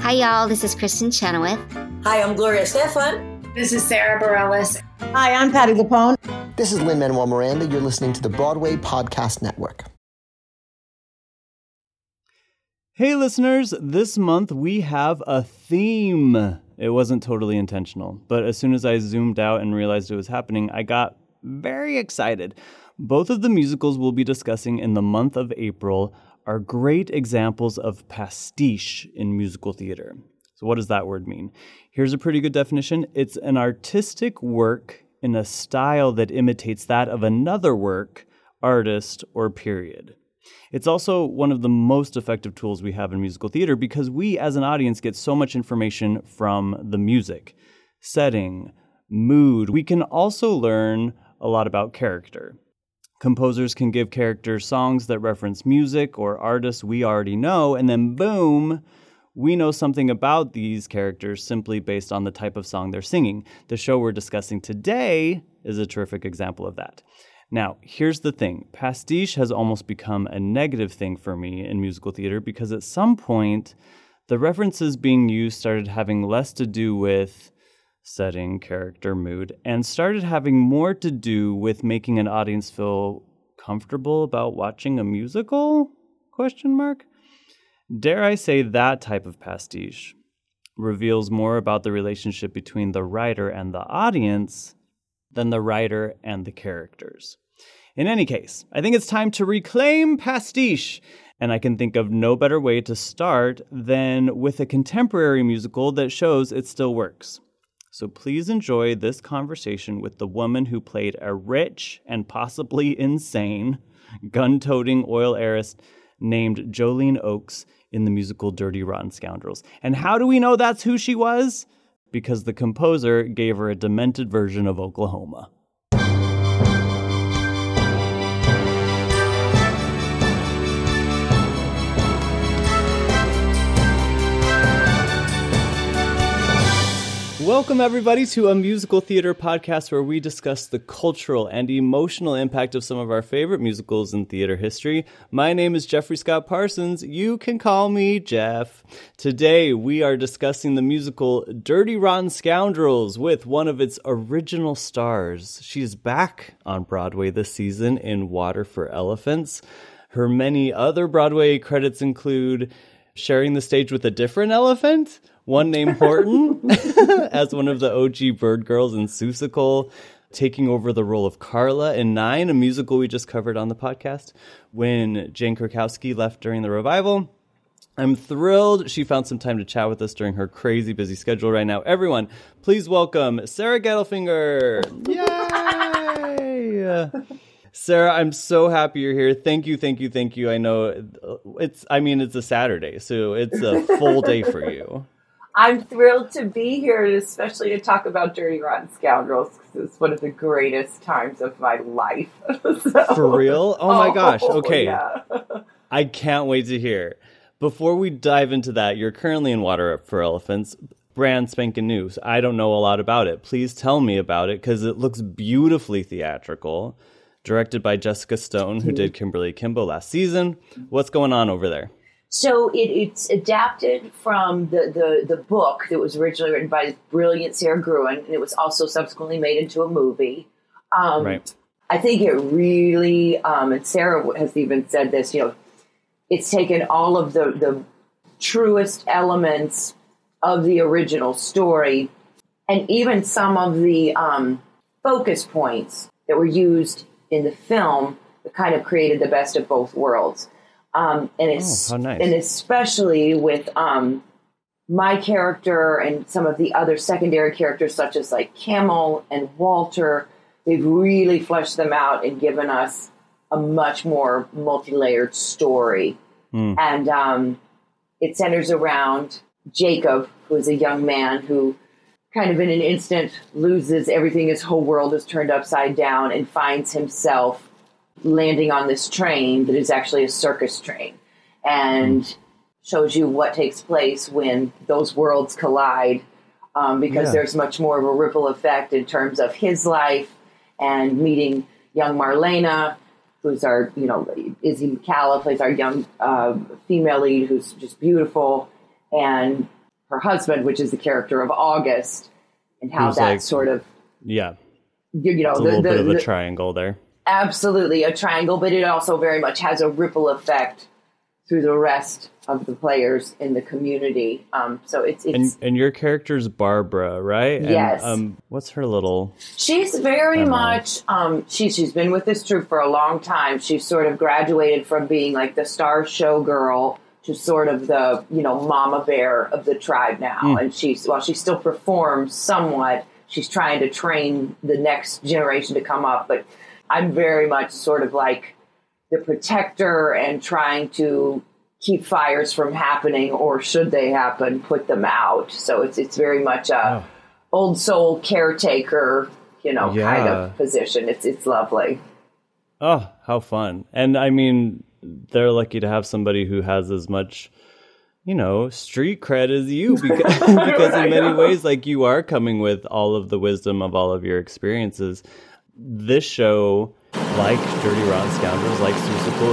Hi, y'all. This is Kristen Chenoweth. Hi, I'm Gloria Stefan. This is Sarah Bareilles. Hi, I'm Patti LuPone. This is Lin-Manuel Miranda. You're listening to the Broadway Podcast Network. Hey, listeners. This month we have a theme. It wasn't totally intentional, but as soon as I zoomed out and realized it was happening, I got very excited. Both of the musicals we'll be discussing in the month of April are great examples of pastiche in musical theater. So what does that word mean? Here's a pretty good definition. It's an artistic work in a style that imitates that of another work, artist, or period. It's also one of the most effective tools we have in musical theater because we, as an audience, get so much information from the music, setting, mood. We can also learn a lot about character. Composers can give characters songs that reference music or artists we already know, and then boom, we know something about these characters simply based on the type of song they're singing. The show we're discussing today is a terrific example of that. Now, here's the thing. Pastiche has almost become a negative thing for me in musical theater because at some point, the references being used started having less to do with setting, character, mood, and started having more to do with making an audience feel comfortable about watching a musical? ? Dare I say that type of pastiche reveals more about the relationship between the writer and the audience than the writer and the characters. In any case, I think it's time to reclaim pastiche, and I can think of no better way to start than with a contemporary musical that shows it still works. So please enjoy this conversation with the woman who played a rich and possibly insane gun-toting oil heiress named Jolene Oakes in the musical Dirty Rotten Scoundrels. And how do we know that's who she was? Because the composer gave her a demented version of Oklahoma. Welcome, everybody, to a musical theater podcast where we discuss the cultural and emotional impact of some of our favorite musicals in theater history. My name is Jeffrey Scott Parsons. You can call me Jeff. Today, we are discussing the musical Dirty Rotten Scoundrels with one of its original stars. She is back on Broadway this season in Water for Elephants. Her many other Broadway credits include sharing the stage with a different elephant, one named Horton, as one of the OG Bird Girls in Seussical, taking over the role of Carla in Nine, a musical we just covered on the podcast, when Jane Krakowski left during the revival. I'm thrilled she found some time to chat with us during her crazy busy schedule right now. Everyone, please welcome Sarah Gettelfinger. Yay! Sarah, I'm so happy you're here. Thank you. I know it's a Saturday, so it's a full day for you. I'm thrilled to be here, especially to talk about Dirty Rotten Scoundrels, because it's one of the greatest times of my life. For real? Oh my gosh. Okay. Yeah. I can't wait to hear. Before we dive into that, you're currently in Water for Elephants, brand spanking new. I don't know a lot about it. Please tell me about it, because it looks beautifully theatrical. Directed by Jessica Stone, who did Kimberly Kimbo last season. What's going on over there? So it's adapted from the book that was originally written by brilliant Sarah Gruen, and it was also subsequently made into a movie. Right. I think it really, and Sarah has even said this, it's taken all of the truest elements of the original story and even some of the focus points that were used in the film that kind of created the best of both worlds. And it's how nice. And especially with my character and some of the other secondary characters, such as like Camel and Walter, they've really fleshed them out and given us a much more multi-layered story. And it centers around Jacob, who is a young man who kind of in an instant loses everything. His whole world is turned upside down and finds himself landing on this train that is actually a circus train, and shows you what takes place when those worlds collide, because there's much more of a ripple effect in terms of his life and meeting young Marlena, who's our, Izzy McCalla plays our young female lead, who's just beautiful, and her husband, which is the character of August, and how Who's that like, sort of, yeah, you know, it's a little bit of a triangle there. Absolutely a triangle, but it also very much has a ripple effect through the rest of the players in the community. So it's and your character's Barbara, right? Yes. And, what's her little? She's very much. She's been with this troupe for a long time. She's sort of graduated from being like the star showgirl to sort of the, you know, mama bear of the tribe now. And while she still performs somewhat, she's trying to train the next generation to come up. But I'm very much sort of like the protector and trying to keep fires from happening, or should they happen, put them out. So it's very much a old soul caretaker, you know, kind of position. It's lovely. Oh, how fun. And I mean, they're lucky to have somebody who has as much, you know, street cred as you, because, because in many ways, like, you are coming with all of the wisdom of all of your experiences. This show, like Dirty Rotten Scoundrels, like Seussical,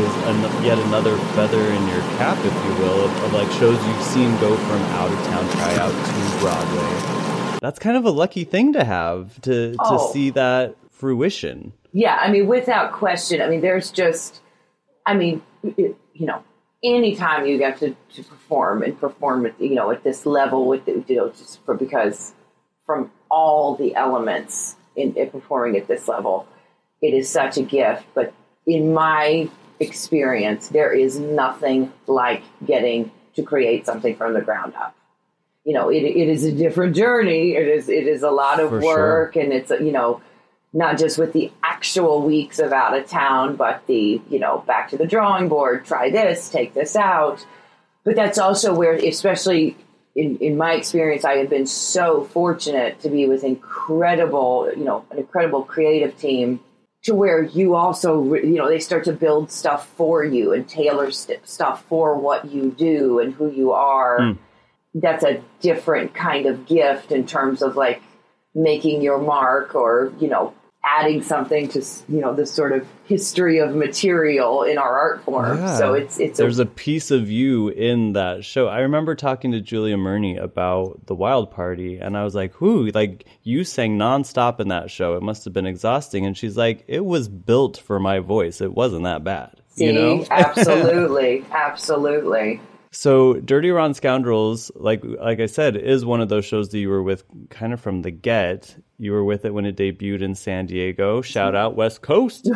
is yet another feather in your cap, if you will, of like shows you've seen go from out of town tryout to Broadway. That's kind of a lucky thing to have, to see that fruition. Yeah, I mean, without question. I mean, there's just, I mean, you know, anytime you get to perform and perform at, you know, at this level with, you know, just because from all the elements in performing at this level, it is such a gift. But in my experience, there is nothing like getting to create something from the ground up. You know, it is a different journey. It is a lot of work, and it's, you know, not just with the actual weeks of out of town, but the, you know, back to the drawing board, try this, take this out. But that's also where, especially in my experience, I have been so fortunate to be with incredible, you know, an incredible creative team, to where you also, you know, they start to build stuff for you and tailor stuff for what you do and who you are. That's a different kind of gift in terms of like making your mark, or, you know, adding something to, you know, this sort of history of material in our art form. Yeah. So there's a piece of you in that show. I remember talking to Julia Murney about The Wild Party, and I was like, "Whoo, like, you sang nonstop in that show. It must have been exhausting." And she's like, "It was built for my voice. It wasn't that bad." See, you know? Absolutely. Absolutely. So Dirty Rotten Scoundrels, like I said, is one of those shows that you were with kind of from the get. You were with it when it debuted in San Diego. Shout out West Coast.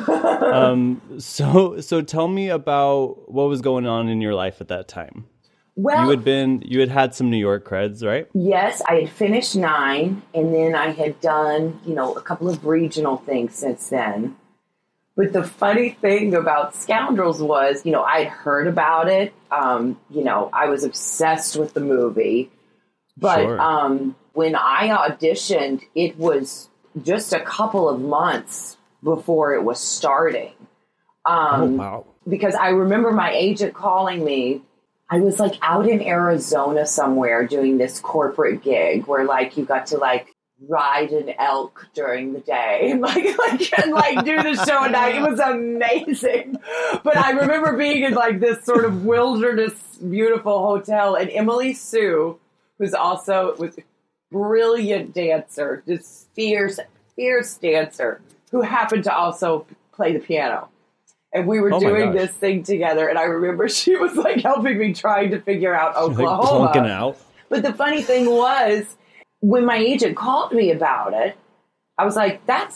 So tell me about what was going on in your life at that time. Well, you had some New York creds, right? Yes, I had finished 9, and then I had done, you know, a couple of regional things since then. But the funny thing about Scoundrels was, you know, I had heard about it. You know, I was obsessed with the movie. But when I auditioned, it was just a couple of months before it was starting. Wow. Because I remember my agent calling me. I was like out in Arizona somewhere doing this corporate gig where like you got to like ride an elk during the day and like do the show at night. It was amazing. But I remember being in like this sort of wilderness, beautiful hotel, and Emily Sue, who's also was a brilliant dancer, just fierce dancer, who happened to also play the piano. And we were doing this thing together, and I remember she was like helping me trying to figure out Oklahoma. Like plunking out. But the funny thing was, when my agent called me about it, I was like, that's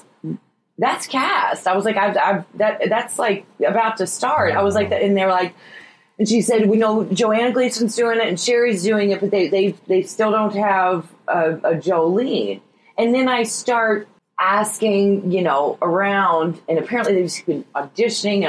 cast. I was like, that's like about to start. I was like, and they were like, and she said, we know Joanna Gleason's doing it and Sherry's doing it, but they still don't have a Jolene. And then I start asking, you know, around, and apparently they've just been auditioning.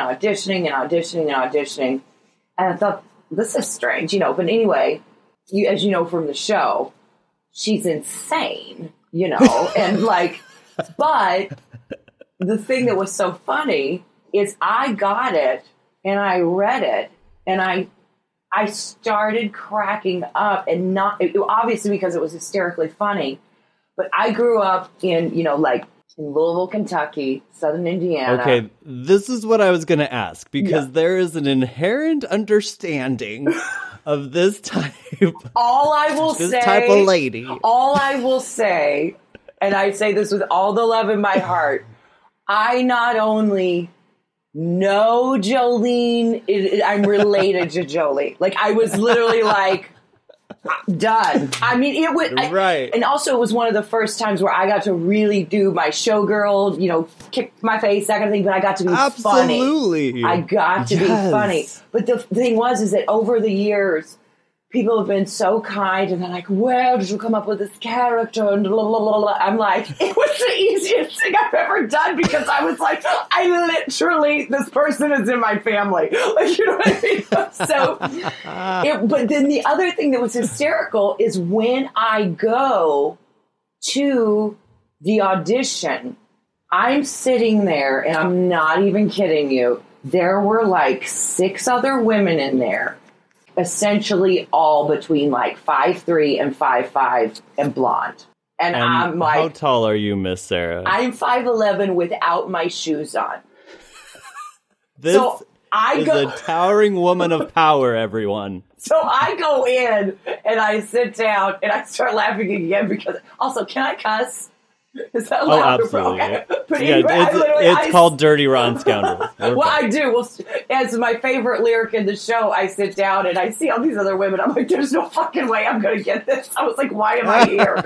And I thought, this is strange, you know, but anyway, as you know from the show, she's insane, you know, and like, but the thing that was so funny is I got it and I read it and I started cracking up, and obviously because it was hysterically funny, but I grew up in, you know, like in Louisville, Kentucky, Southern Indiana. Okay, this is what I was going to ask, because there is an inherent understanding of this type. All I will this say, type of lady. All I will say, and I say this with all the love in my heart, I not only know Jolene, I'm related to Jolene. Like, I was literally like, done. I mean, it was right. And also, it was one of the first times where I got to really do my showgirl, kick my face, that kind of thing. But I got to be Absolutely. funny. I got to be funny. But the thing is that over the years, people have been so kind, and they're like, "Where did you come up with this character?" And blah, blah, blah, blah. I'm like, it was the easiest thing I've ever done, because I was like, this person is in my family. Like, you know what I mean? But then the other thing that was hysterical is when I go to the audition, I'm sitting there, and I'm not even kidding you. There were like 6 other women in there, essentially all between like 5'3" and 5'5" and blonde. And I'm like, how tall are you, Miss Sarah? I'm 5'11" without my shoes on. This is a towering woman of power, everyone. So I go in and I sit down and I start laughing again, because also, can I cuss? Is that loud? Absolutely. Okay. But yeah, anyway, it's called Dirty Rotten Scoundrels. I do. Well, as my favorite lyric in the show, I sit down and I see all these other women. I'm like, there's no fucking way I'm going to get this. I was like, why am I here?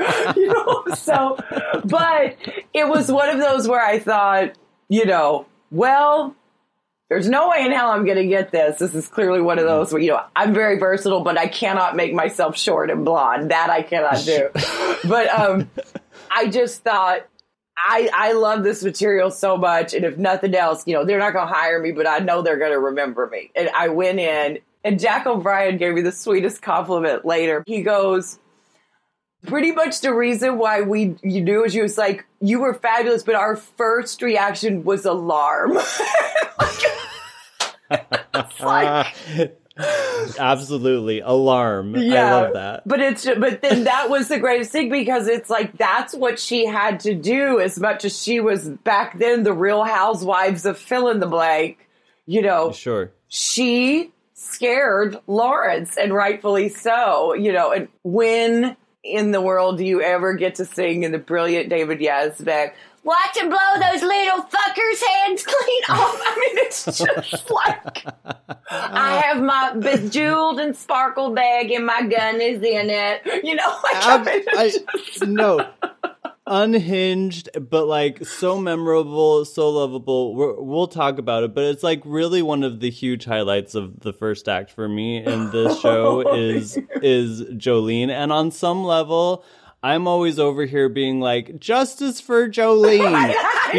But it was one of those where I thought, well, there's no way in hell I'm going to get this. This is clearly one of those where, I'm very versatile, but I cannot make myself short and blonde. That I cannot do. But, I just thought, I love this material so much, and if nothing else, they're not going to hire me, but I know they're going to remember me. And I went in, and Jack O'Brien gave me the sweetest compliment later. He goes, pretty much the reason why you knew is, you was like, you were fabulous, but our first reaction was alarm. Absolutely. Alarm. Yeah, I love that. But then that was the greatest thing, because it's like, that's what she had to do, as much as she was back then the Real Housewives of fill in the blank, Sure. She scared Lawrence, and rightfully so, and when in the world do you ever get to sing in the brilliant David Yazbek, watch him blow those little fuckers' hands clean off? I mean, it's just like, I have my bejeweled and sparkled bag, and my gun is in it. No. Unhinged, but like so memorable, so lovable. We'll talk about it, but it's like really one of the huge highlights of the first act for me in this show is Jolene. And on some level, I'm always over here being like, justice for Jolene,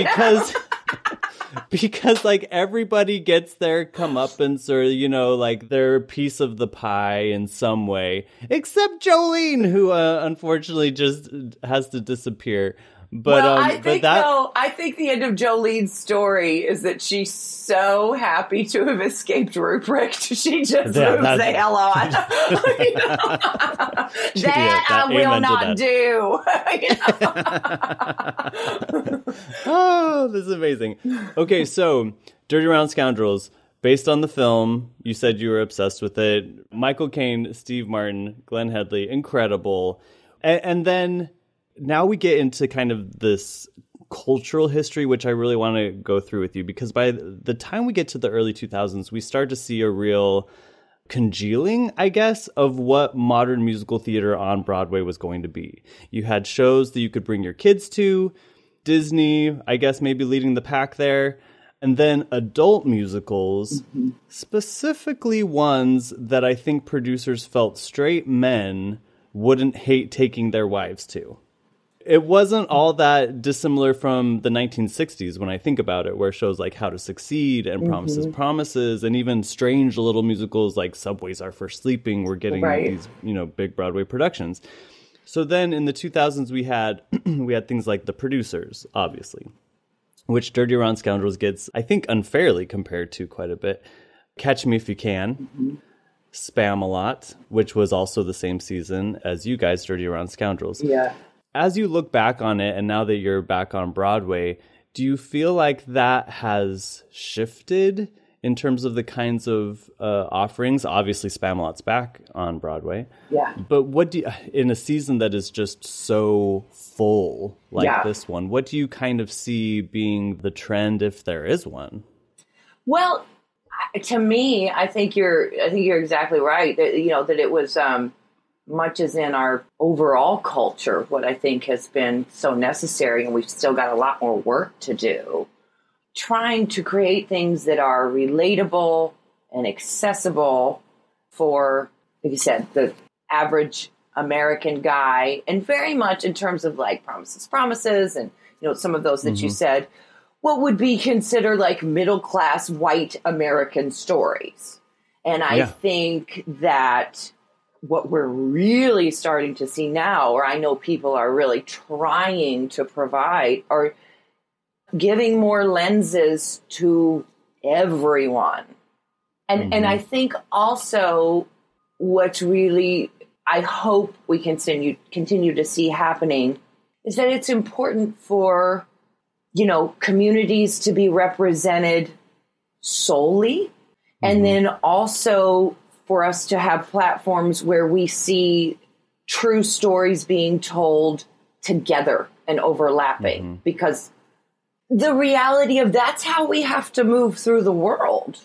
because like everybody gets their comeuppance, or like their piece of the pie in some way, except Jolene, who unfortunately just has to disappear. But I think the end of Jolene's story is that she's so happy to have escaped Ruprecht, she just moves the hell on. I will not do. Oh, this is amazing. Okay, so Dirty Round Scoundrels, based on the film, you said you were obsessed with it. Michael Caine, Steve Martin, Glenn Headley, incredible. And then now we get into kind of this cultural history, which I really want to go through with you, because by the time we get to the early 2000s, we start to see a real congealing, I guess, of what modern musical theater on Broadway was going to be. You had shows that you could bring your kids to, Disney, I guess, maybe leading the pack there, and then adult musicals, specifically ones that I think producers felt straight men wouldn't hate taking their wives to. It wasn't all that dissimilar from the 1960s when I think about it, where shows like How to Succeed and Promises, Promises, and even strange little musicals like Subways Are for Sleeping were getting these, big Broadway productions. So then in the 2000s, we had things like The Producers, obviously, which Dirty Round Scoundrels gets, I think, unfairly compared to quite a bit. Catch Me If You Can, Spam-A-Lot, which was also the same season as you guys, Dirty Round Scoundrels. Yeah. As you look back on it, and now that you're back on Broadway, do you feel like that has shifted in terms of the kinds of offerings. Obviously, Spamalot's back on Broadway. Yeah. But what do you, in a season that is just so full like this one, what do you kind of see being the trend, if there is one? Well, to me, I think you're exactly right. That, that it was much as in our overall culture, what I think has been so necessary, and we've still got a lot more work to do, trying to create things that are relatable and accessible for, like you said, the average American guy, and very much in terms of like Promises, and some of those that you said, what would be considered like middle class white American stories. And I think that what we're really starting to see now, or I know people are really trying to provide, are giving more lenses to everyone. And I think also what's really, I hope we continue to see happening, is that it's important for, communities to be represented solely, and then also for us to have platforms where we see true stories being told together and overlapping, because the reality of that's how we have to move through the world.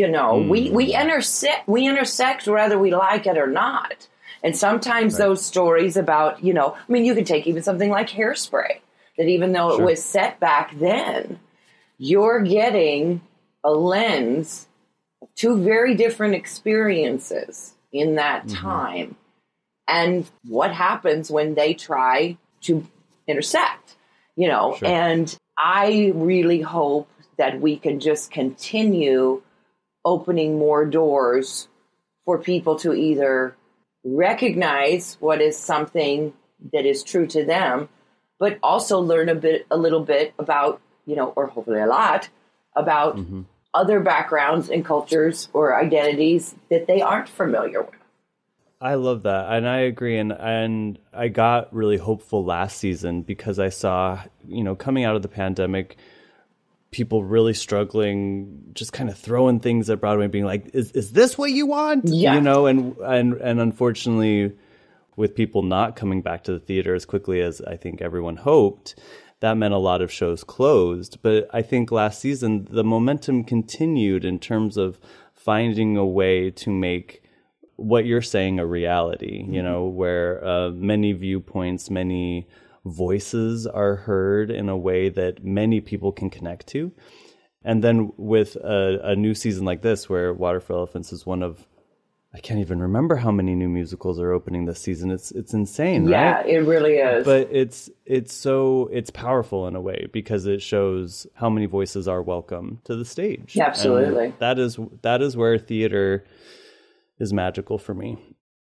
We intersect whether we like it or not. And sometimes those stories about, you can take even something like Hairspray, that even though it was set back then, you're getting a lens of two very different experiences in that time. And what happens when they try to intersect, and I really hope that we can just continue opening more doors for people to either recognize what is something that is true to them, but also learn a little bit about, or hopefully a lot about other backgrounds and cultures or identities that they aren't familiar with. I love that. And I agree. And I got really hopeful last season because I saw, coming out of the pandemic, people really struggling, just kind of throwing things at Broadway, being like, is this what you want? Yeah. And unfortunately, with people not coming back to the theater as quickly as I think everyone hoped, that meant a lot of shows closed. But I think last season, the momentum continued in terms of finding a way to make what you're saying a reality, where many viewpoints, many voices are heard in a way that many people can connect to. And then with a new season like this, where Water for Elephants is one of, I can't even remember how many new musicals are opening this season. It's insane, right? Yeah, it really is. But it's powerful in a way because it shows how many voices are welcome to the stage. Absolutely. And that is where theater is magical for me.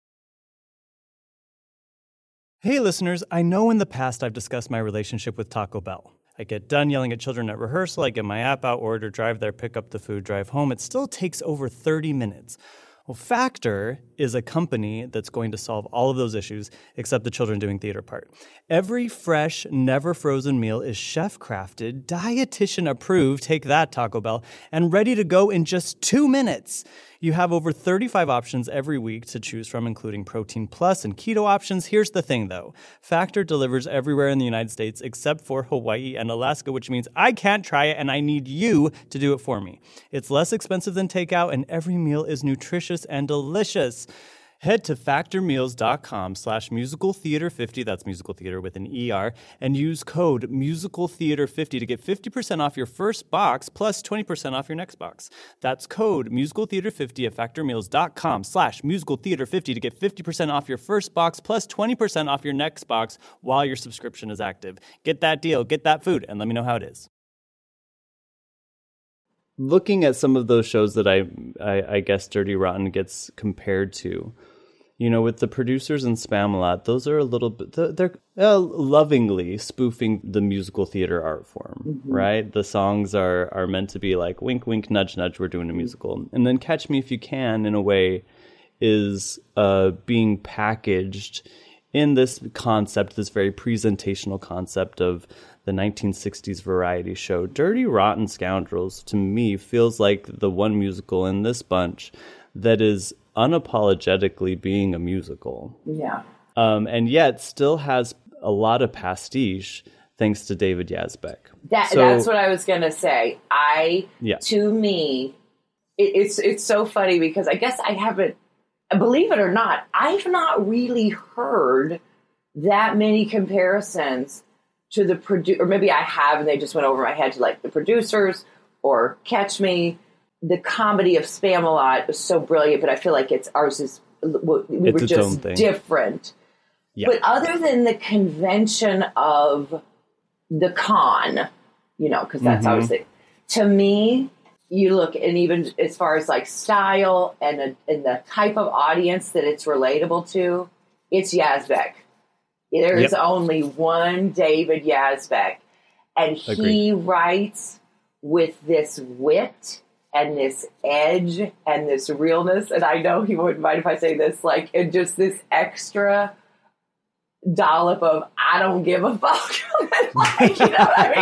Hey listeners, I know in the past I've discussed my relationship with Taco Bell. I get done yelling at children at rehearsal, I get my app out, order, drive there, pick up the food, drive home. It still takes over 30 minutes. Well, Factor is a company that's going to solve all of those issues except the children doing theater part. Every fresh, never frozen meal is chef-crafted, dietitian approved, take that Taco Bell, and ready to go in just 2 minutes. You have over 35 options every week to choose from, including Protein Plus and Keto options. Here's the thing, though. Factor delivers everywhere in the United States except for Hawaii and Alaska, which means I can't try it and I need you to do it for me. It's less expensive than takeout, and every meal is nutritious and delicious. Head to factormeals.com/musicaltheater50, that's musical theater with an ER, and use code musicaltheater50 to get 50% off your first box plus 20% off your next box. That's code musicaltheater50 at factormeals.com/musicaltheater50 to get 50% off your first box plus 20% off your next box while your subscription is active. Get that deal, get that food, and let me know how it is. Looking at some of those shows that I guess Dirty Rotten gets compared to, with the producers in Spamalot, those are a little bit, they're lovingly spoofing the musical theater art form, right? The songs are meant to be like, wink, wink, nudge, nudge, we're doing a musical. And then Catch Me If You Can, in a way, is being packaged in this concept, this very presentational concept of the 1960s variety show. Dirty Rotten Scoundrels, to me, feels like the one musical in this bunch that is unapologetically being a musical. Yeah. And yet still has a lot of pastiche thanks to David Yazbek. That's what I was going to say. To me, it's so funny because I guess I haven't, believe it or not, I've not really heard that many comparisons to the producer, or maybe I have and they just went over my head to like the producers or Catch Me. The comedy of Spamalot was so brilliant, but I feel like we were just different. Yeah. But other than the convention of the con, because that's obviously, to me, you look, and even as far as like style and the type of audience that it's relatable to, it's Yazbek. There is only one David Yazbek, and he writes with this wit and this edge and this realness. And I know he wouldn't mind if I say this, like, and just this extra dollop of I don't give a fuck. Like, you know what I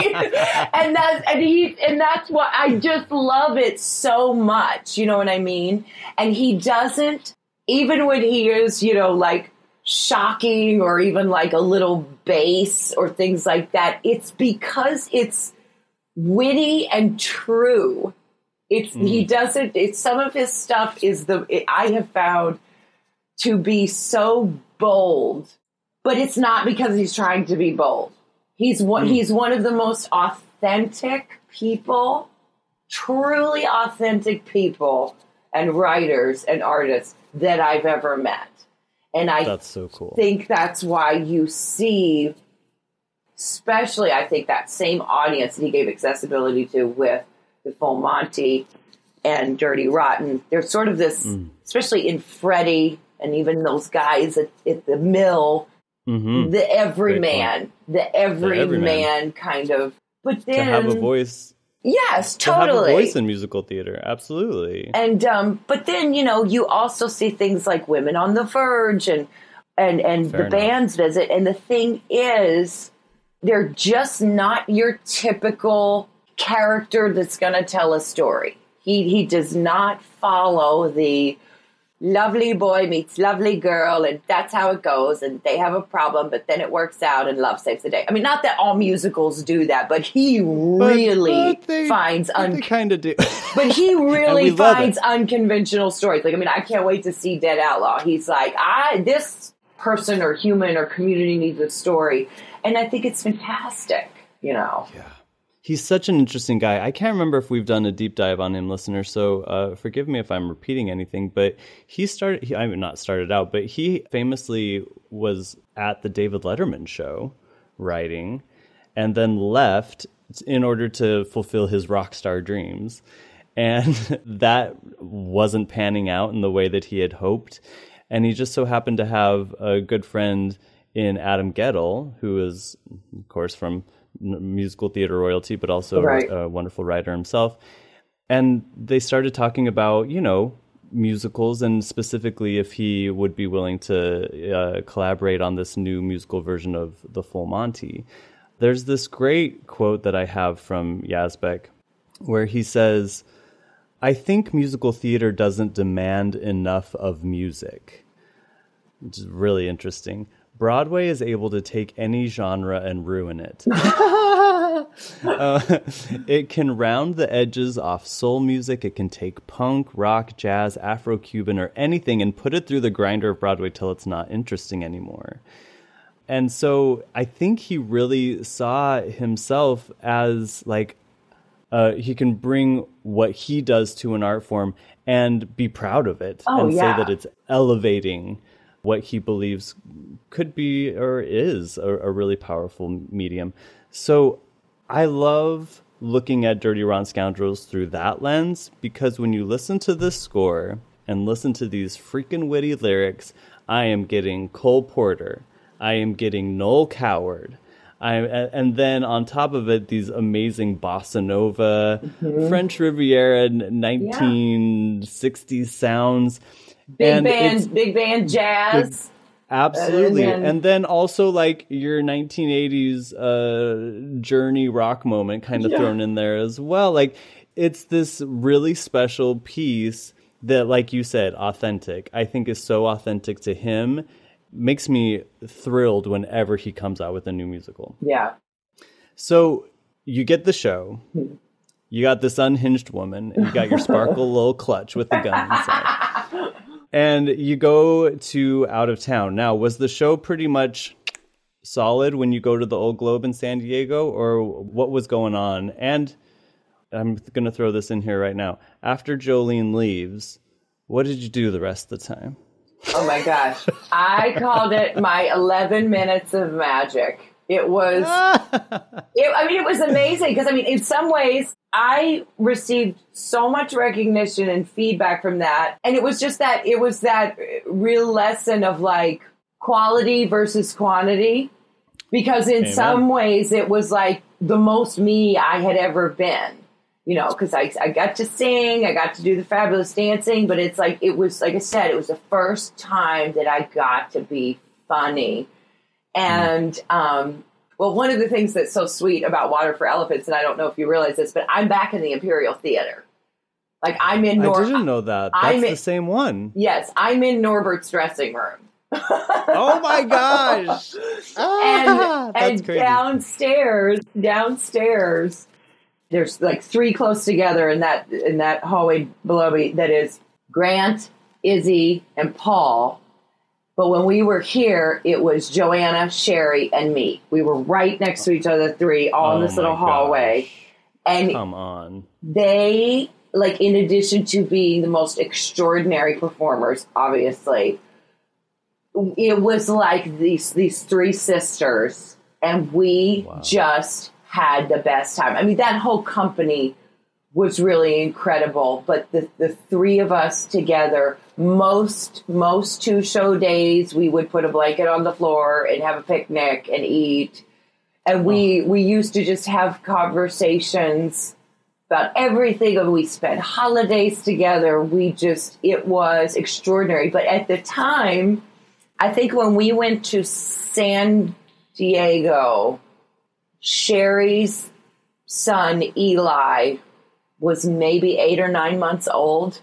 mean? And that's what I just love it so much. You know what I mean? And he doesn't, even when he is, like shocking or even like a little bass or things like that, it's because it's witty and true. He doesn't, some of his stuff I have found to be so bold, but it's not because he's trying to be bold. He's one of the most authentic people, truly authentic people and writers and artists that I've ever met. And that's so cool. Think that's why you see, especially I think that same audience that he gave accessibility to with the Full Monty and Dirty Rotten. There's sort of this, especially in Freddie and even those guys at the mill, the everyman kind of. But then to have a voice. Yes, totally. To have a voice in musical theater, absolutely. And but then you also see things like Women on the Verge and the Band's Visit. And the thing is, they're just not your typical character that's going to tell a story. He does not follow the lovely boy meets lovely girl, and that's how it goes, and they have a problem, but then it works out, and love saves the day. I mean, not that all musicals do that, but he really finds they kind of do. But he really finds unconventional stories. Like, I mean, I can't wait to see Dead Outlaw. He's like, this person or human or community needs a story, and I think it's fantastic. Yeah. He's such an interesting guy. I can't remember if we've done a deep dive on him, listeners, so forgive me if I'm repeating anything, but he famously was at the David Letterman show writing and then left in order to fulfill his rock star dreams. And that wasn't panning out in the way that he had hoped. And he just so happened to have a good friend in Adam Guettel, who is, of course, from musical theater royalty, but also a wonderful writer himself. And they started talking about, musicals, and specifically if he would be willing to collaborate on this new musical version of The Full Monty. There's this great quote that I have from Yazbek where he says, "I think musical theater doesn't demand enough of music," which is really interesting. Broadway is able to take any genre and ruin it. It can round the edges off soul music. It can take punk, rock, jazz, Afro-Cuban, or anything and put it through the grinder of Broadway till it's not interesting anymore. And so I think he really saw himself as like, he can bring what he does to an art form and be proud of it say that it's elevating what he believes could be or is a really powerful medium. So I love looking at Dirty Rotten Scoundrels through that lens, because when you listen to this score and listen to these freaking witty lyrics, I am getting Cole Porter, I am getting Noel Coward, and then on top of it, these amazing bossa nova, French Riviera 1960s sounds. Big band jazz. Absolutely. And then also like your 1980s Journey rock moment kind of thrown in there as well. Like it's this really special piece that, like you said, authentic. I think is so authentic to him. Makes me thrilled whenever he comes out with a new musical. Yeah. So you get the show. You got this unhinged woman, and you got your sparkle little clutch with the gun inside. And you go to out of town. Now, was the show pretty much solid when you go to the Old Globe in San Diego, or what was going on? And I'm going to throw this in here right now. After Jolene leaves, what did you do the rest of the time? Oh my gosh. I called it my 11 minutes of magic. It was, it was amazing because, in some ways, I received so much recognition and feedback from that. And it was that real lesson of like quality versus quantity. Because in some ways it was like the most me I had ever been, because I got to sing, I got to do the fabulous dancing, but it was like I said, it was the first time that I got to be funny. And, well, one of the things that's so sweet about Water for Elephants, and I don't know if you realize this, but I'm back in the Imperial Theater. Like I'm in I didn't know that. That's the same one. Yes, I'm in Norbert's dressing room. Oh my gosh. And downstairs, there's like three close together in that hallway below me. That is Grant, Izzy, and Paul. But when we were here, it was Joanna, Sherry, and me. We were right next to each other, three, all in this little hallway. And come on. They, like, in addition to being the most extraordinary performers, obviously, it was like these three sisters, and we just had the best time. That whole company was really incredible, but the three of us together, most 2 show days, we would put a blanket on the floor and have a picnic and eat. And we used to just have conversations about everything, and we spent holidays together. It was extraordinary. But at the time, I think when we went to San Diego, Sherry's son, Eli, was maybe 8 or 9 months old.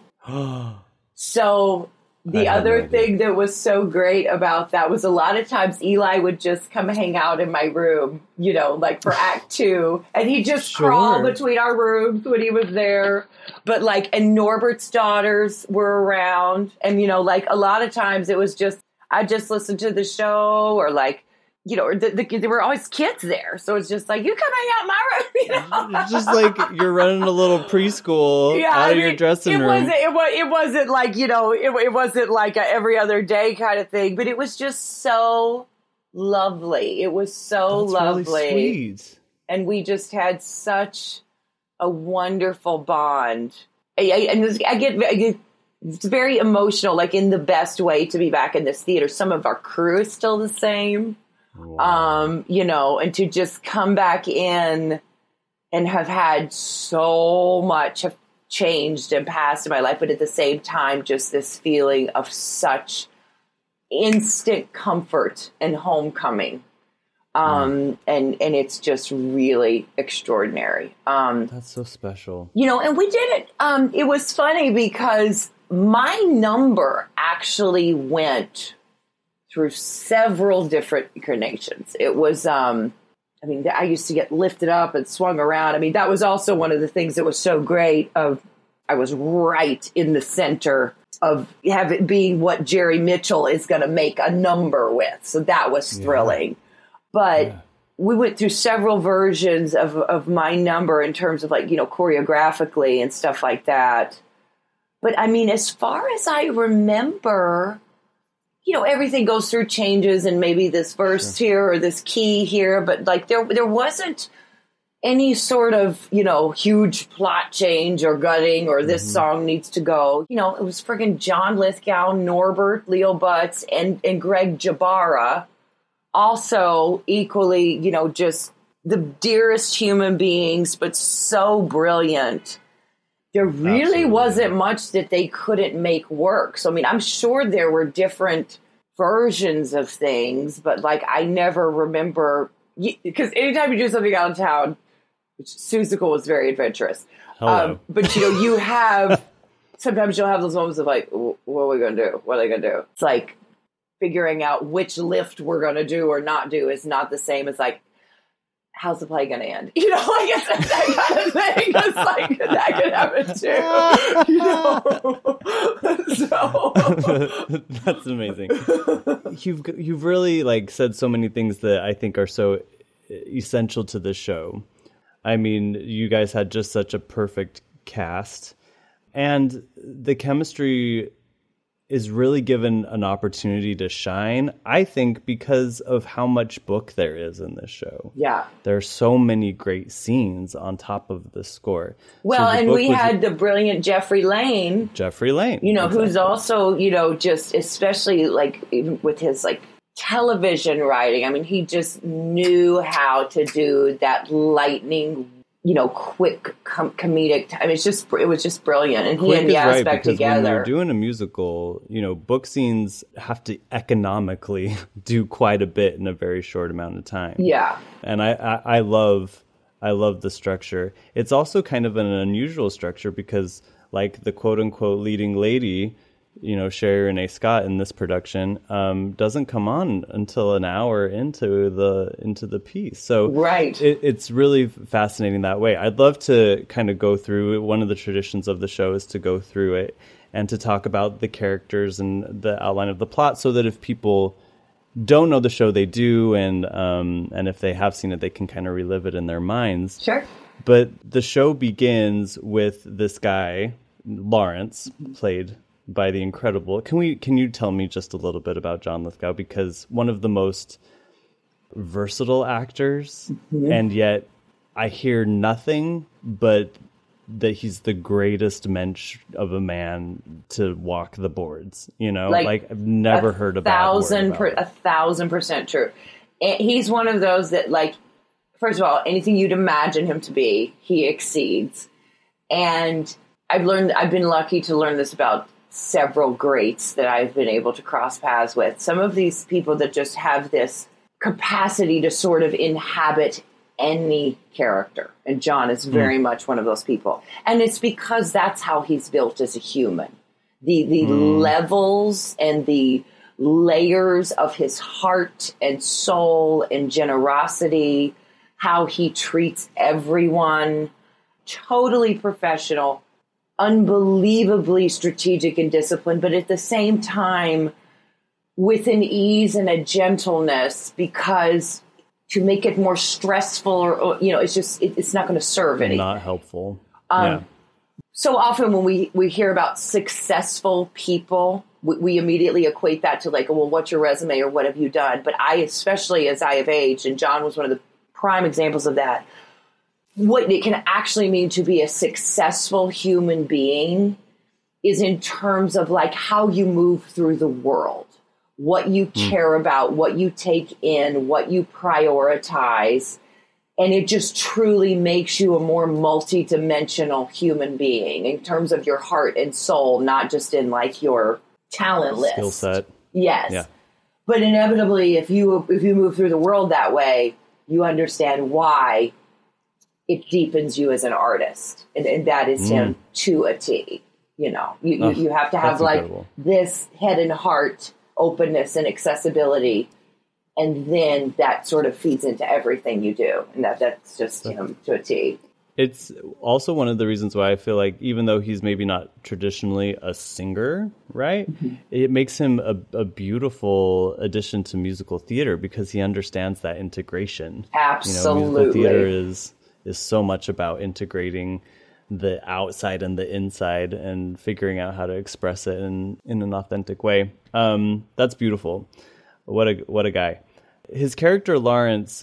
So the other thing that was so great about that was a lot of times Eli would just come hang out in my room, like for Act 2. And he'd just crawl between our rooms when he was there. But and Norbert's daughters were around. And, a lot of times it was just, I just listened to the show, or there were always kids there. So it's just like, you come hang out in my room, It's just like you're running a little preschool out of your dressing room. It wasn't like, it wasn't like a every other day kind of thing, but it was just so lovely. It was so lovely. Really sweet. And we just had such a wonderful bond. I get it's very emotional, like in the best way, to be back in this theater. Some of our crew is still the same. Wow. And to just come back in and have had so much have changed and passed in my life, but at the same time, just this feeling of such instant comfort and homecoming. And it's just really extraordinary. That's so special. And we did it. It was funny because my number actually went through several different incarnations. It was, I used to get lifted up and swung around. That was also one of the things that was so great I was right in the center of it being what Jerry Mitchell is going to make a number with. So that was thrilling. But we went through several versions of my number in terms of choreographically and stuff like that. But as far as I remember, everything goes through changes, and maybe this verse here or this key here, but there wasn't any sort of, huge plot change or gutting or this song needs to go. It was friggin' John Lithgow, Norbert, Leo Butz, and Greg Jabara. Also equally, just the dearest human beings, but so brilliant. There really wasn't much that they couldn't make work. So, I'm sure there were different versions of things, but like I never remember, because anytime you do something out of town, which Seussical was very adventurous. But you have, sometimes you'll have those moments of like, what are we going to do? What are they going to do? It's like figuring out which lift we're going to do or not do is not the same as like, how's the play going to end? You know, like it's that kind of thing. It's like, that could happen too. So. That's amazing. You've really like said so many things that I think are so essential to the show. I mean, you guys had just such a perfect cast, and the chemistry is really given an opportunity to shine, I think, because of how much book there is in this show. Yeah. There are so many great scenes on top of the score. Well, so and we had the brilliant Jeffrey Lane. You know, exactly. Who's also, you know, just especially like even with his like television writing. I mean, he just knew how to do that lightning, you know, quick comedic. I mean, it was just brilliant, and he and Yazbek right, together. When you're doing a musical, you know, book scenes have to economically do quite a bit in a very short amount of time. Yeah, and I love the structure. It's also kind of an unusual structure because, like, the quote unquote leading lady, you know, Sherry Renee Scott in this production doesn't come on until an hour into the piece. So right. It's really fascinating that way. I'd love to kind of go through it. One of the traditions of the show is to go through it and to talk about the characters and the outline of the plot, so that if people don't know the show, they do, and if they have seen it, they can kind of relive it in their minds. Sure. But the show begins with this guy, Lawrence, played by the incredible. Can you tell me just a little bit about John Lithgow? Because one of the most versatile actors, and yet I hear nothing but that he's the greatest mensch of a man to walk the boards. You know, like I've never heard about 1,000% true. And he's one of those that, like, first of all, anything you'd imagine him to be, he exceeds. And I've been lucky to learn this about several greats that I've been able to cross paths with. Some of these people that just have this capacity to sort of inhabit any character. And John is very much one of those people. And it's because that's how he's built as a human. The levels and the layers of his heart and soul and generosity, how he treats everyone, totally professional, unbelievably strategic and disciplined, but at the same time with an ease and a gentleness, because to make it more stressful or you know, it's just, it's not going to serve anything. Not helpful. So often when we hear about successful people, we immediately equate that to like, well, what's your resume or what have you done? But I, especially as I have aged, and John was one of the prime examples of that, what it can actually mean to be a successful human being is in terms of like how you move through the world, what you care about, what you take in, what you prioritize. And it just truly makes you a more multidimensional human being in terms of your heart and soul, not just in like your talent list. Skill set. Yes. Yeah. But inevitably, if you move through the world that way, you understand why it deepens you as an artist. And that is him to a T. You know, you have to have like incredible. This head and heart openness and accessibility. And then that sort of feeds into everything you do. And that's just him to a T. It's also one of the reasons why I feel like even though he's maybe not traditionally a singer, right? It makes him a beautiful addition to musical theater because he understands that integration. Absolutely. You know, musical theater is so much about integrating the outside and the inside and figuring out how to express it in an authentic way. That's beautiful. What a guy. His character Lawrence,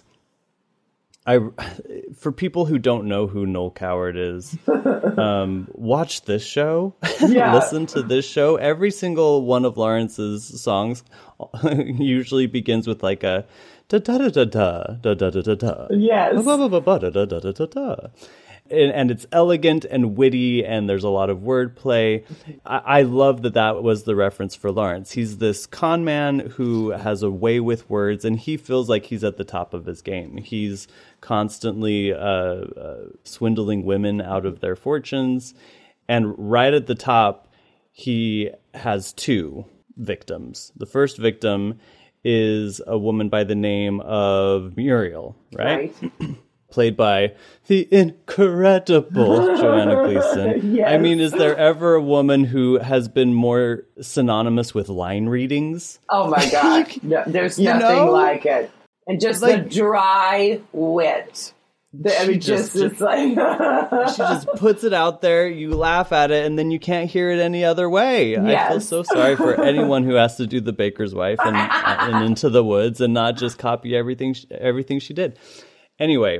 for people who don't know who Noel Coward is, watch this show. Yeah. Listen to this show. Every single one of Lawrence's songs usually begins with like a da da da da da da da da da. Yes. Da da da da da da. And it's elegant and witty, and there's a lot of wordplay. I love that was the reference for Lawrence. He's this con man who has a way with words, and he feels like he's at the top of his game. He's constantly swindling women out of their fortunes. And right at the top, he has two victims. The first victim is a woman by the name of Muriel, right? Played by the incredible Joanna Gleason. Yes. I mean, is there ever a woman who has been more synonymous with line readings? Oh my God. No, there's nothing like it. And just the dry wit. It's like... She just puts it out there, you laugh at it, and then you can't hear it any other way. Yes. I feel so sorry for anyone who has to do The Baker's Wife and Into the Woods and not just copy everything she did. Anyway,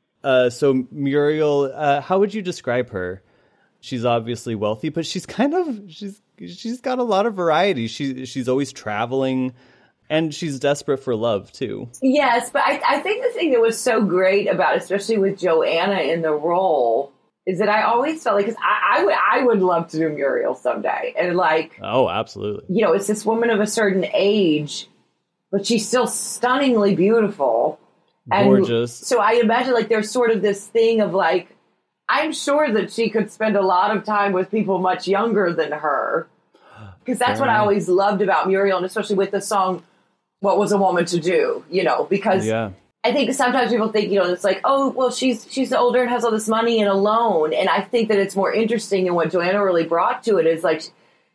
so Muriel, how would you describe her? She's obviously wealthy, but she's she's got a lot of variety. She's always traveling. And she's desperate for love, too. Yes, but I think the thing that was so great about, especially with Joanna in the role, is that I always felt like, because I would love to do Muriel someday. And like... Oh, absolutely. You know, it's this woman of a certain age, but she's still stunningly beautiful. Gorgeous. And so I imagine, like, there's sort of this thing of, like, I'm sure that she could spend a lot of time with people much younger than her. Because that's what I always loved about Muriel, and especially with the song... What Was a Woman to Do, you know, because I think sometimes people think, you know, it's like, oh, well, she's older and has all this money and alone. And I think that it's more interesting, and what Joanna really brought to it is like,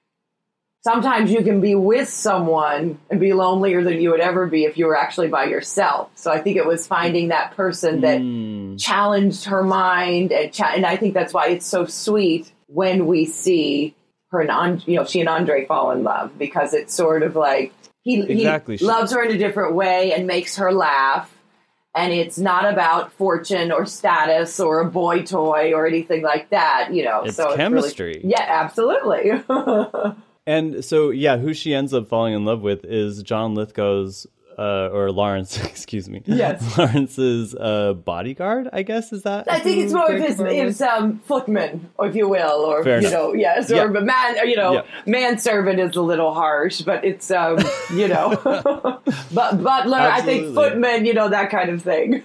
sometimes you can be with someone and be lonelier than you would ever be if you were actually by yourself. So I think it was finding that person that challenged her mind. And I think that's why it's so sweet when we see her and, you know, she and Andre fall in love, because it's sort of like, He loves her in a different way and makes her laugh. And it's not about fortune or status or a boy toy or anything like that, you know. It's so chemistry. It's really, yeah, absolutely. And so, who she ends up falling in love with is John Lithgow's, or Lawrence, excuse me. Yes. Lawrence's bodyguard, I guess, is that? I think it's more of his footman, or if you will, or, Fair you enough. know, yes, or man, or, you know, manservant is a little harsh, but it's, you know, but butler, Absolutely. I think footman, you know, that kind of thing.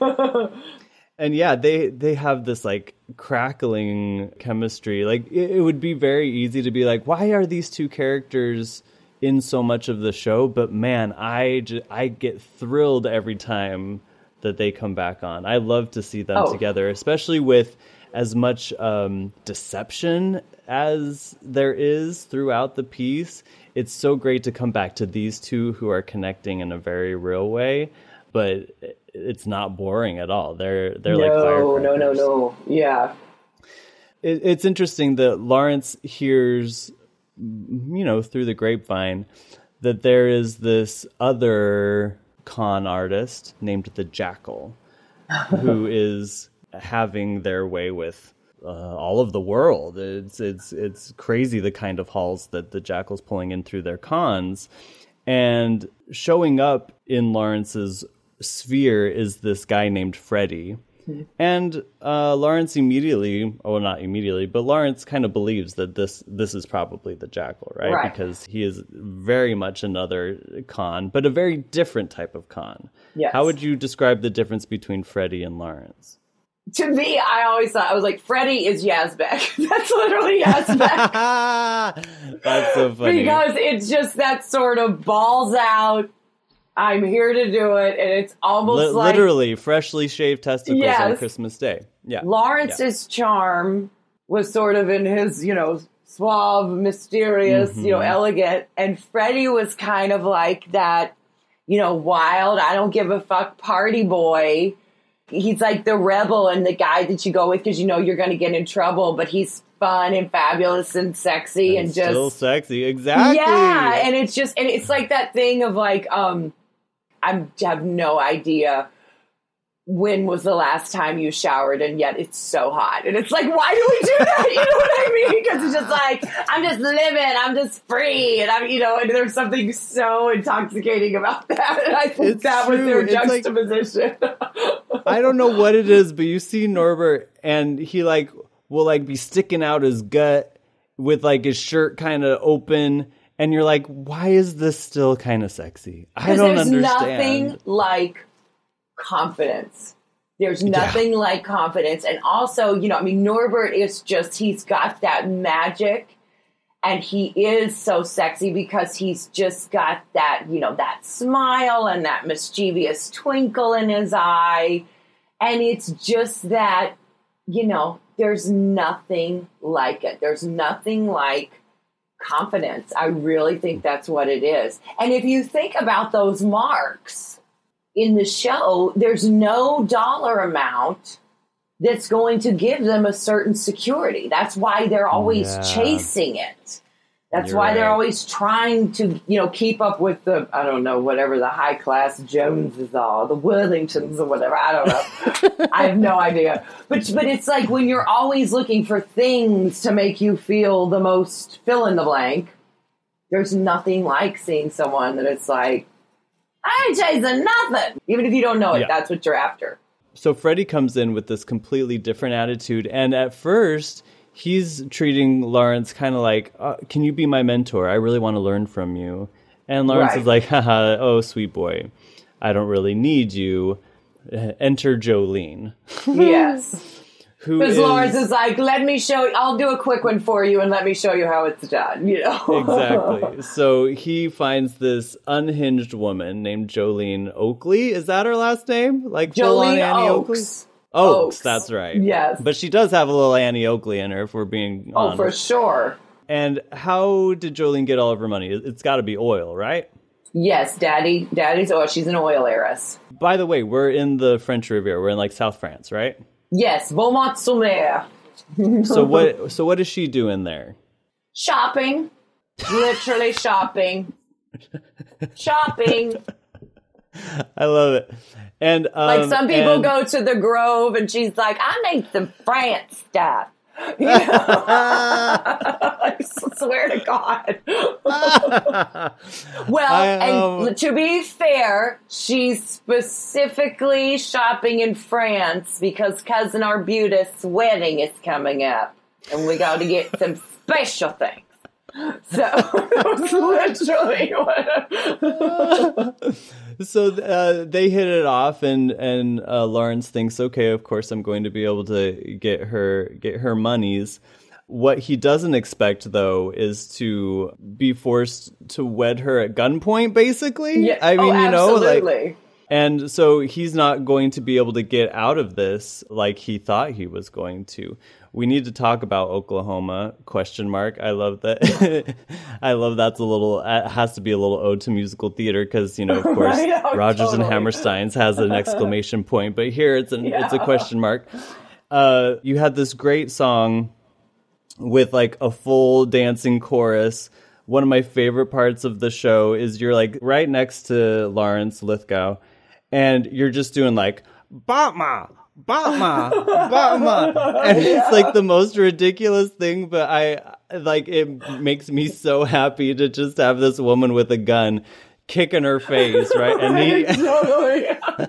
And they have this like crackling chemistry. Like it would be very easy to be like, why are these two characters in so much of the show? But man, I get thrilled every time that they come back on. I love to see them together, especially with as much deception as there is throughout the piece. It's so great to come back to these two who are connecting in a very real way, but it's not boring at all. They're like firecrackers. No. Yeah. It's interesting that Lawrence hears, you know, through the grapevine, that there is this other con artist named the Jackal who is having their way with all of the world. It's crazy the kind of hauls that the Jackal's pulling in through their cons. And showing up in Lawrence's sphere is this guy named Freddie. And Lawrence Lawrence kind of believes that this is probably the Jackal, right? Because he is very much another con, but a very different type of con. Yes. How would you describe the difference between Freddie and Lawrence? To me, I always thought, I was like, Freddie is Yazbek. That's literally Yazbek. That's so funny. Because it's just that sort of balls out, I'm here to do it, and it's almost like... Literally, freshly shaved testicles on Christmas Day. Yeah. Lawrence's charm was sort of in his, you know, suave, mysterious, you know, elegant, and Freddie was kind of like that, you know, wild, I don't give a fuck party boy. He's like the rebel and the guy that you go with because you know you're going to get in trouble, but he's fun and fabulous and sexy and just... Still sexy, exactly. Yeah, and it's just, and it's like that thing of like, I have no idea when was the last time you showered, and yet it's so hot. And it's like, why do we do that? You know what I mean? Because it's just like, I'm just living, I'm just free, and I'm, you know, and there's something so intoxicating about that. And I think that was their juxtaposition. I don't know what it is, but you see Norbert and he like will like be sticking out his gut with like his shirt kind of open. And you're like, why is this still kind of sexy? I don't understand. There's nothing like confidence. There's nothing like confidence. And also, you know, I mean, Norbert is just, he's got that magic. And he is so sexy because he's just got that, you know, that smile and that mischievous twinkle in his eye. And it's just that, you know, there's nothing like it. There's nothing like confidence. I really think that's what it is. And if you think about those marks in the show, there's no dollar amount that's going to give them a certain security. That's why they're always chasing it. That's why they're always trying to, you know, keep up with the, I don't know, whatever the high class Joneses are, the Worthingtons or whatever. I don't know. I have no idea. But it's like when you're always looking for things to make you feel the most fill in the blank, there's nothing like seeing someone that it's like, I ain't chasing nothing. Even if you don't know it, that's what you're after. So Freddie comes in with this completely different attitude. And at first, he's treating Lawrence kind of like, can you be my mentor? I really want to learn from you. And Lawrence is like, haha, oh, sweet boy. I don't really need you. Enter Jolene. Yes. Because Lawrence is like, let me show you, I'll do a quick one for you and let me show you how it's done, you know? Exactly. So he finds this unhinged woman named Jolene Oakley. Is that her last name? Like Jolene Annie Oakes. Oakes, that's right. Yes. But she does have a little Annie Oakley in her, if we're being honest. Oh, for sure. And how did Jolene get all of her money? It's got to be oil, right? Yes, Daddy's oil. She's an oil heiress. By the way, we're in the French Riviera. We're in like South France, right? Yes, Beaumont-sur-Mer. So what is she doing there? Shopping. Literally shopping. Shopping. I love it. And like some people go to the Grove and she's like, I need some France stuff. You know? I swear to God. Well, and to be fair, she's specifically shopping in France because Cousin Arbutus' wedding is coming up. And we got to get some special things. So, it was literally what... So they hit it off, and Lawrence thinks, okay, of course I'm going to be able to get her monies. What he doesn't expect, though, is to be forced to wed her at gunpoint, basically. Yeah. I mean, absolutely. like, and so he's not going to be able to get out of this like he thought he was going to. We need to talk about Oklahoma, ? I love that. I love that's a little, it has to be a little ode to musical theater because, you know, of course, Rodgers and Hammerstein's has an exclamation point, but here it's a question mark. You had this great song with like a full dancing chorus. One of my favorite parts of the show is you're like right next to Lawrence Lithgow and you're just doing like, Batma! And it's like the most ridiculous thing, but it makes me so happy to just have this woman with a gun kick in her face, right? And Totally.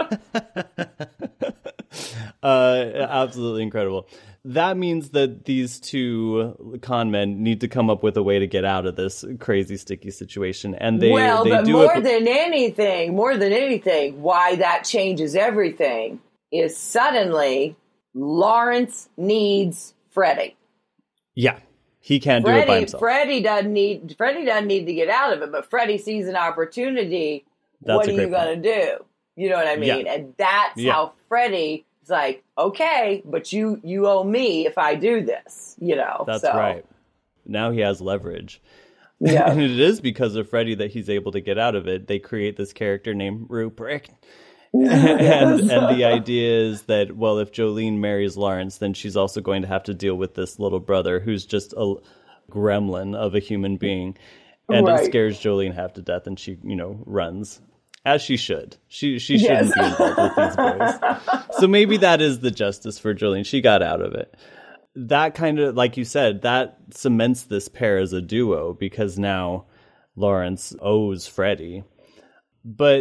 Absolutely incredible. That means that these two con men need to come up with a way to get out of this crazy sticky situation, and they do more than anything, why that changes everything is suddenly Lawrence needs Freddie. Yeah, he can't do it by himself. Freddie doesn't need to get out of it, but Freddie sees an opportunity. What are you going to do? You know what I mean? Yeah. And that's how Freddie is like, okay, but you owe me if I do this. You know, that's right. Now he has leverage. Yeah, and it is because of Freddie that he's able to get out of it. They create this character named Rupert. and the idea is that, well, if Jolene marries Lawrence, then she's also going to have to deal with this little brother who's just a gremlin of a human being. And it scares Jolene half to death, and she, runs. As she should. She shouldn't be involved with these boys. So maybe that is the justice for Jolene. She got out of it. That kind of, like you said, that cements this pair as a duo, because now Lawrence owes Freddie. But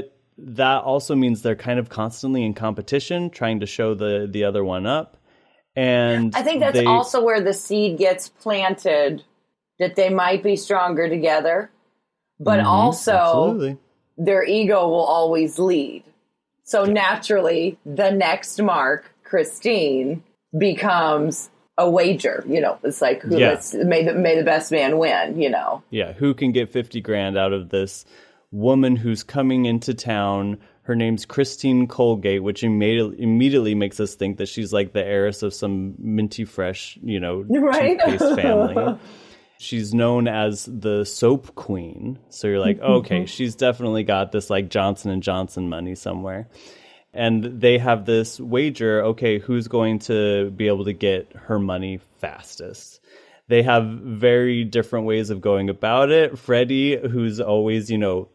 that also means they're kind of constantly in competition, trying to show the other one up. And I think that's also where the seed gets planted that they might be stronger together, but also absolutely. Their ego will always lead. So naturally, the next mark, Christine, becomes a wager. It's like, may the best man win, Yeah, who can get 50 grand out of this woman who's coming into town? Her name's Christine Colgate, which immediately makes us think that she's like the heiress of some minty fresh, right? toothpaste family. She's known as the soap queen. So you're like, okay, she's definitely got this like Johnson & Johnson money somewhere. And they have this wager, okay, who's going to be able to get her money fastest? They have very different ways of going about it. Freddie, who's always,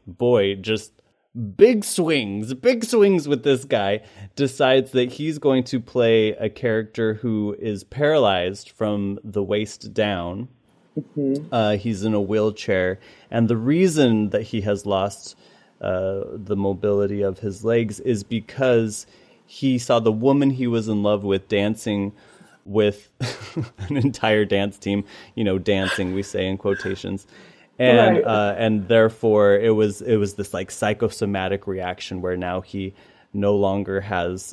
just big swings with this guy, decides that he's going to play a character who is paralyzed from the waist down. He's in a wheelchair. And the reason that he has lost the mobility of his legs is because he saw the woman he was in love with dancing with an entire dance team, dancing, we say in quotations. And and therefore it was this like psychosomatic reaction where now he no longer has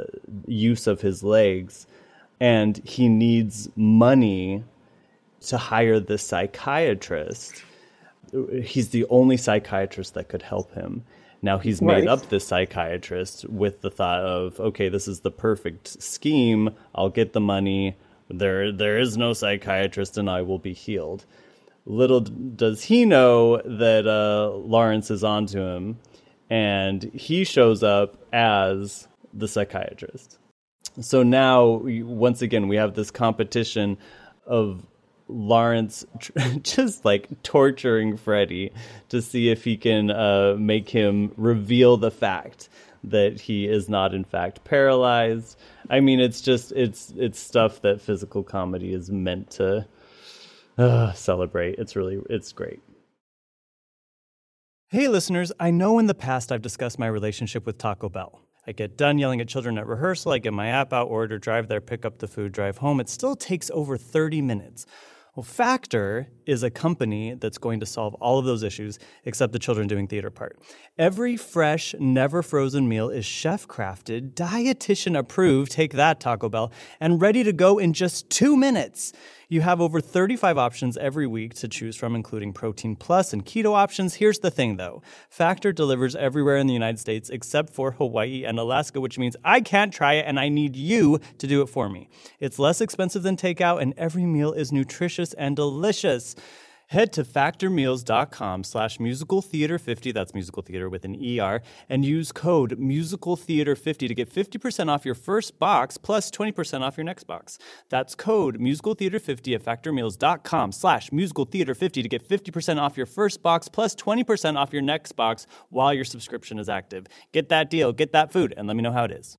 use of his legs, and he needs money to hire this psychiatrist. He's the only psychiatrist that could help him. Now he's made up this psychiatrist with the thought of, okay, this is the perfect scheme. I'll get the money. There is no psychiatrist and I will be healed. Little does he know that Lawrence is onto him, and he shows up as the psychiatrist. So now, once again, we have this competition of Lawrence just like torturing Freddie to see if he can make him reveal the fact that he is not in fact paralyzed. I mean, it's stuff that physical comedy is meant to celebrate. It's great. Hey listeners, I know in the past I've discussed my relationship with Taco Bell. I get done yelling at children at rehearsal, I get my app out, order, drive there, pick up the food, drive home. It still takes over 30 minutes. Well, Factor is a company that's going to solve all of those issues except the children doing theater part. Every fresh, never frozen meal is chef-crafted, dietitian approved, take that Taco Bell, and ready to go in just 2 minutes. You have over 35 options every week to choose from, including Protein Plus and keto options. Here's the thing, though. Factor delivers everywhere in the United States except for Hawaii and Alaska, which means I can't try it and I need you to do it for me. It's less expensive than takeout, and every meal is nutritious and delicious. Head to factormeals.com/musicaltheater50, that's musical theater with an ER, and use code musicaltheater50 to get 50% off your first box plus 20% off your next box. That's code musicaltheater50 at factormeals.com/musicaltheater50 to get 50% off your first box plus 20% off your next box while your subscription is active. Get that deal, get that food, and let me know how it is.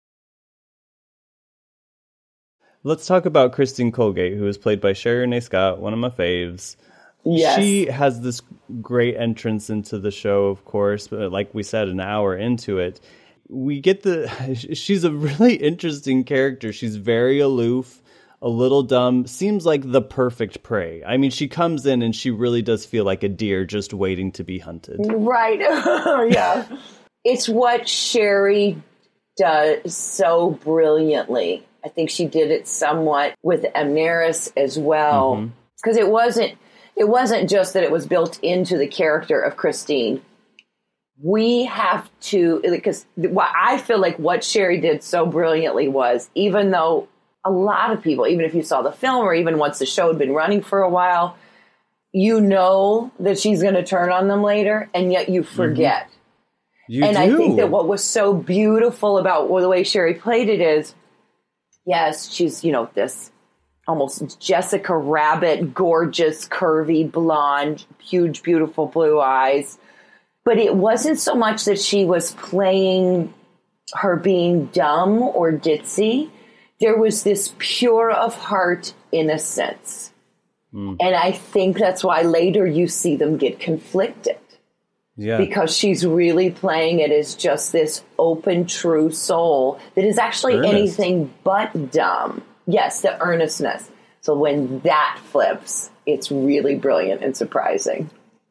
Let's talk about Christine Colgate, who is played by Sherry Renee Scott, one of my faves. Yes. She has this great entrance into the show, of course, but like we said, an hour into it, we get she's a really interesting character. She's very aloof, a little dumb, seems like the perfect prey. I mean, she comes in and she really does feel like a deer just waiting to be hunted. Right. Yeah. It's what Sherry does so brilliantly. I think she did it somewhat with Amneris as well. Because it wasn't just that it was built into the character of Christine. We have to, because I feel like what Sherry did so brilliantly was, even though a lot of people, even if you saw the film or even once the show had been running for a while, you know that she's going to turn on them later, and yet you forget. I think that what was so beautiful about the way Sherry played it is, yes, she's, this almost Jessica Rabbit, gorgeous, curvy, blonde, huge, beautiful blue eyes. But it wasn't so much that she was playing her being dumb or ditzy. There was this pure of heart innocence. And I think that's why later you see them get conflicted. Yeah. Because she's really playing it as just this open, true soul that is actually Earnest. anything but dumb. Yes, the earnestness. So when that flips, it's really brilliant and surprising.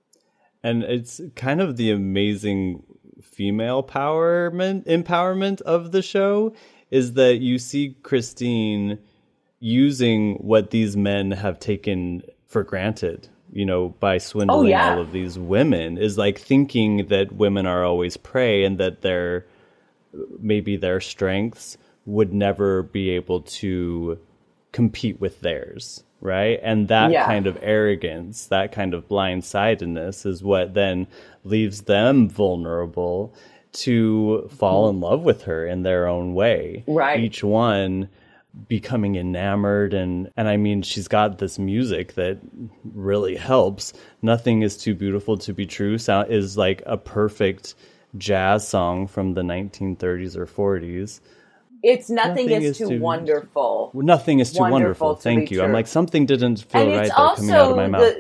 And it's kind of the amazing female empowerment of the show is that you see Christine using what these men have taken for granted, you know, by swindling all of these women, is like thinking that women are always prey and that maybe their strengths would never be able to compete with theirs, right? And that kind of arrogance, that kind of blindsidedness is what then leaves them vulnerable to fall in love with her in their own way. Right. Each one becoming enamored, and I mean, she's got this music that really helps. Nothing is Too Beautiful to Be True is like a perfect jazz song from the 1930s or 40s. It's nothing is too wonderful. Nothing is too wonderful. Thank you. True. I'm like, something didn't feel right there coming out of my mouth.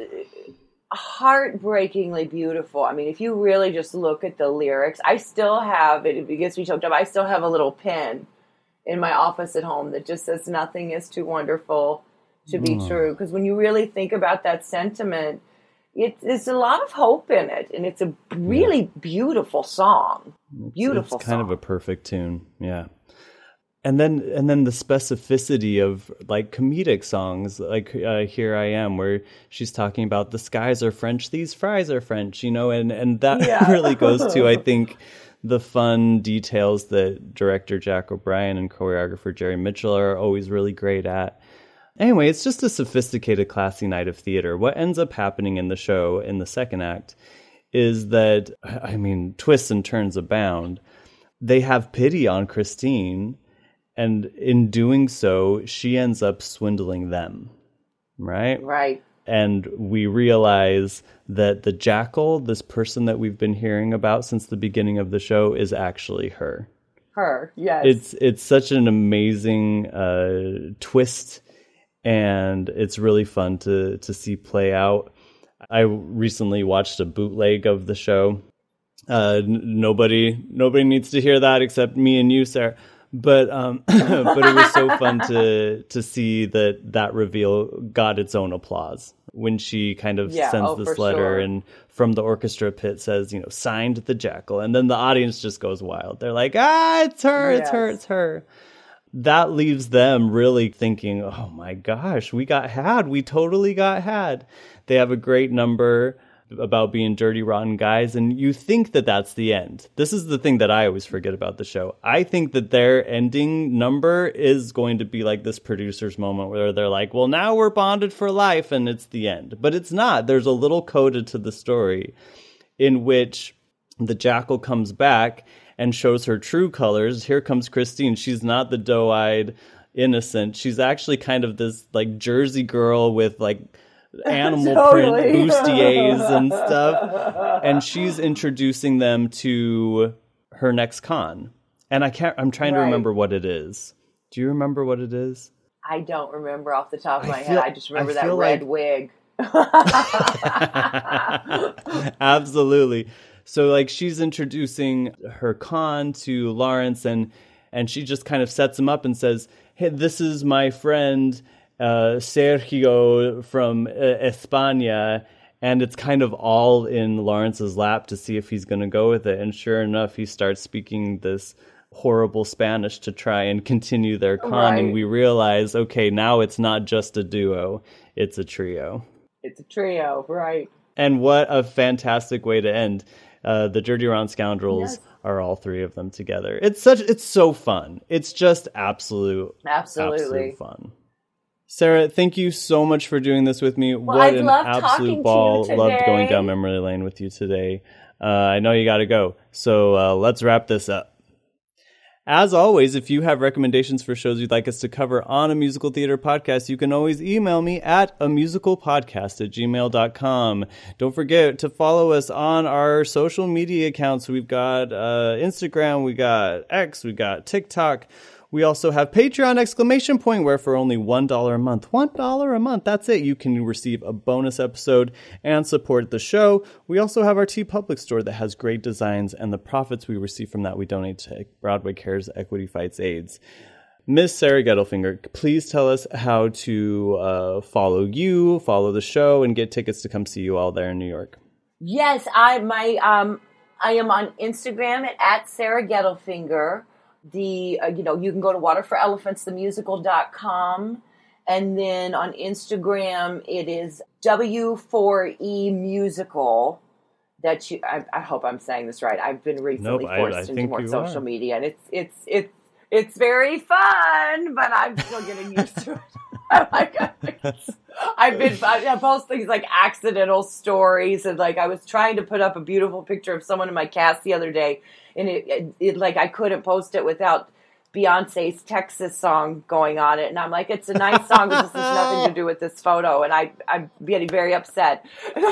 Heartbreakingly beautiful. I mean, if you really just look at the lyrics, I still have it. If it gets me choked up, I still have a little pin in my office at home that just says nothing is too wonderful to be true. Because when you really think about that sentiment, there's a lot of hope in it, and it's a really beautiful song. Beautiful it's kind song. of a perfect tune. Yeah. And then the specificity of like comedic songs, like Here I Am, where she's talking about the skies are French, these fries are French, you know, and that really goes to, I think, the fun details that director Jack O'Brien and choreographer Jerry Mitchell are always really great at. Anyway, it's just a sophisticated, classy night of theater. What ends up happening in the show in the second act is that, I mean, twists and turns abound. They have pity on Christine, and in doing so, she ends up swindling them, right? Right. And we realize that the jackal, this person that we've been hearing about since the beginning of the show, is actually her. Her, yes. It's such an amazing twist, and it's really fun to see play out. I recently watched a bootleg of the show. Nobody needs to hear that except me and you, Sarah. But but it was so fun to see that reveal got its own applause when she kind of sends this letter and from the orchestra pit says, you know, signed the jackal, and then the audience just goes wild. They're like, it's her, it's her, it's her. That leaves them really thinking, oh my gosh, we totally got had. They have a great number about being dirty, rotten guys, and you think that that's the end. This is the thing that I always forget about the show. I think that their ending number is going to be like this producer's moment where they're like, well, now we're bonded for life, and it's the end. But it's not. There's a little coda to the story in which the jackal comes back and shows her true colors. Here comes Christine. She's not the doe-eyed innocent. She's actually kind of this like Jersey girl with like animal print bustiers and stuff, and she's introducing them to her next con, and I'm trying to remember what it is. Do you remember what it is? I don't remember off the top of my head. I just remember that red wig. Absolutely. So like she's introducing her con to Lawrence, and she just kind of sets him up and says, hey, this is my friend Sergio from España, and it's kind of all in Lawrence's lap to see if he's going to go with it. And sure enough, he starts speaking this horrible Spanish to try and continue their con. And we realize, okay, now it's not just a duo, it's a trio. It's a trio, right. And what a fantastic way to end. The Dirty Round Scoundrels are all three of them together. It's so fun. It's just absolute fun. Sarah, thank you so much for doing this with me. Well, what an absolute ball. Loved going down memory lane with you today. I know you got to go, so let's wrap this up. As always, if you have recommendations for shows you'd like us to cover on a musical theater podcast, you can always email me at amusicalpodcast@gmail.com. Don't forget to follow us on our social media accounts. We've got Instagram, we got X, we got TikTok. We also have Patreon ! Where for only $1 a month, $1 a month, that's it, you can receive a bonus episode and support the show. We also have our TeePublic store that has great designs, and the profits we receive from that we donate to Broadway Cares Equity Fights AIDS. Miss Sarah Gettelfinger, please tell us how to follow you, follow the show, and get tickets to come see you all there in New York. Yes, I am on Instagram at Sarah Gettelfinger. You can go to waterforelephants.themusical.com, and then on Instagram it is W4E Musical. I hope I'm saying this right. I've been recently forced into more social media, and it's very fun, but I'm still getting used to it. I post things like accidental stories, and I was trying to put up a beautiful picture of someone in my cast the other day, and it I couldn't post it without Beyonce's Texas song going on it, and I'm like, it's a nice song, but this has nothing to do with this photo, and I'm getting very upset. And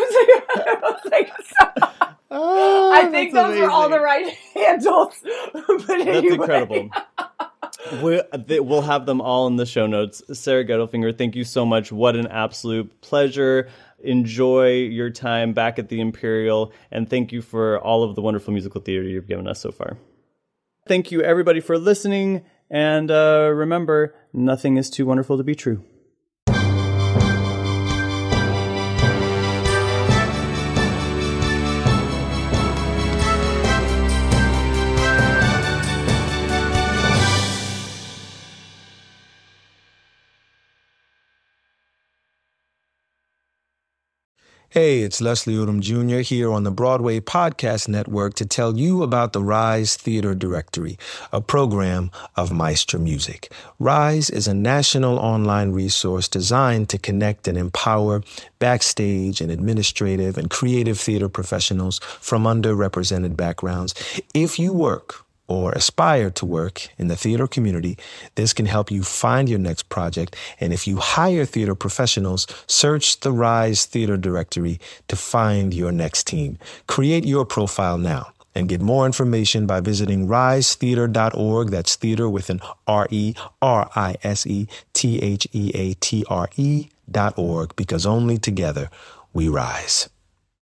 I think those amazing. Are all the right handles. But anyway. That's incredible. We'll have them all in the show notes. Sarah Gettelfinger, thank you so much. What an absolute pleasure. Enjoy your time back at the Imperial, and thank you for all of the wonderful musical theater you've given us so far. Thank you, everybody, for listening, and remember, nothing is too wonderful to be true. Hey, it's Leslie Odom Jr. here on the Broadway Podcast Network to tell you about the Rise Theater Directory, a program of Maestro Music. Rise is a national online resource designed to connect and empower backstage and administrative and creative theater professionals from underrepresented backgrounds. If you work or aspire to work in the theater community, this can help you find your next project. And if you hire theater professionals, search the Rise Theater Directory to find your next team. Create your profile now and get more information by visiting risetheater.org. That's theater with an RERISETHEATRE.org, because only together we rise.